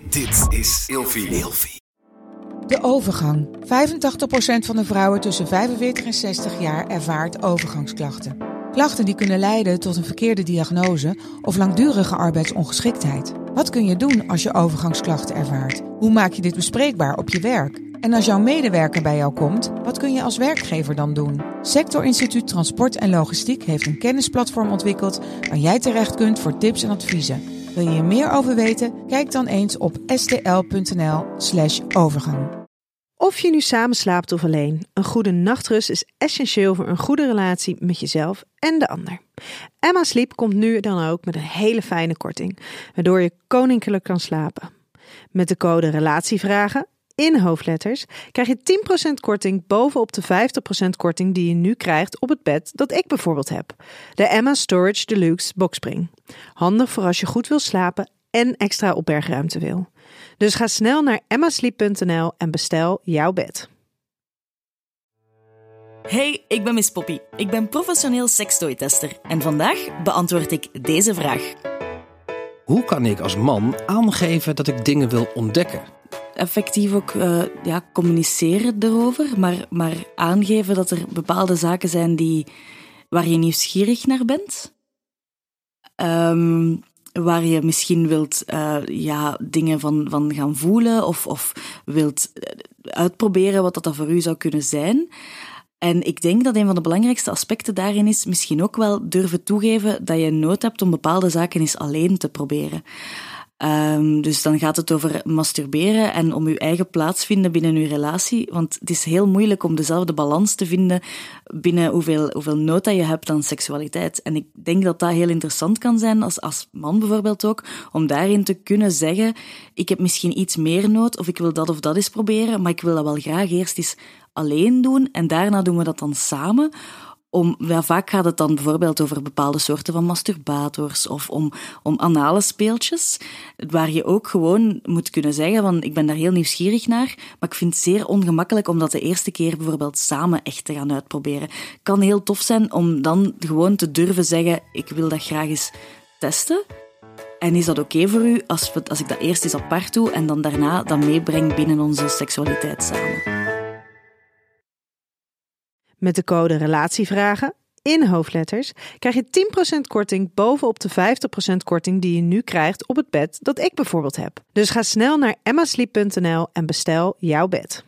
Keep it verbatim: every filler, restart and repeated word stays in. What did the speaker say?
Dit is Ilfie. De overgang. vijfentachtig procent van de vrouwen tussen vijfenveertig en zestig jaar ervaart overgangsklachten. Klachten die kunnen leiden tot een verkeerde diagnose of langdurige arbeidsongeschiktheid. Wat kun je doen als je overgangsklachten ervaart? Hoe maak je dit bespreekbaar op je werk? En als jouw medewerker bij jou komt, wat kun je als werkgever dan doen? Sector Instituut Transport en Logistiek heeft een kennisplatform ontwikkeld waar jij terecht kunt voor tips en adviezen. Wil je hier meer over weten? Kijk dan eens op stl.nl slash overgang. Of je nu samen slaapt of alleen, een goede nachtrust is essentieel voor een goede relatie met jezelf en de ander. Emma Sleep komt nu dan ook met een hele fijne korting, waardoor je koninklijk kan slapen. Met de code RELATIEVRAGEN in hoofdletters krijg je tien procent korting bovenop de vijftig procent korting die je nu krijgt op het bed dat ik bijvoorbeeld heb. De Emma Storage Deluxe Boxspring. Handig voor als je goed wil slapen en extra opbergruimte wil. Dus ga snel naar emma sleep punt n l en bestel jouw bed. Hey, ik ben Miss Poppy. Ik ben professioneel sekstooi-tester en vandaag beantwoord ik deze vraag. Hoe kan ik als man aangeven dat ik dingen wil ontdekken? Effectief ook uh, ja, communiceren erover, maar, maar aangeven dat er bepaalde zaken zijn die, waar je nieuwsgierig naar bent. Um, waar je misschien wilt uh, ja, dingen van, van gaan voelen of, of wilt uitproberen wat dat voor u zou kunnen zijn. En ik denk dat een van de belangrijkste aspecten daarin is misschien ook wel durven toegeven dat je nood hebt om bepaalde zaken eens alleen te proberen. Um, dus dan gaat het over masturberen en om je eigen plaats vinden binnen je relatie. Want het is heel moeilijk om dezelfde balans te vinden binnen hoeveel, hoeveel nood dat je hebt aan seksualiteit. En ik denk dat dat heel interessant kan zijn, als, als man bijvoorbeeld ook, om daarin te kunnen zeggen, ik heb misschien iets meer nood of ik wil dat of dat eens proberen, maar ik wil dat wel graag eerst eens alleen doen en daarna doen we dat dan samen. Om, ja, vaak gaat het dan bijvoorbeeld over bepaalde soorten van masturbators of om, om anale speeltjes, waar je ook gewoon moet kunnen zeggen van ik ben daar heel nieuwsgierig naar, maar ik vind het zeer ongemakkelijk om dat de eerste keer bijvoorbeeld samen echt te gaan uitproberen. Het kan heel tof zijn om dan gewoon te durven zeggen ik wil dat graag eens testen. En is dat oké voor u als, we, als ik dat eerst eens apart doe en dan daarna dat meebreng binnen onze seksualiteit samen? Met de code RELATIEVRAGEN in hoofdletters krijg je tien procent korting bovenop de vijftig procent korting die je nu krijgt op het bed dat ik bijvoorbeeld heb. Dus ga snel naar emma sleep punt n l en bestel jouw bed.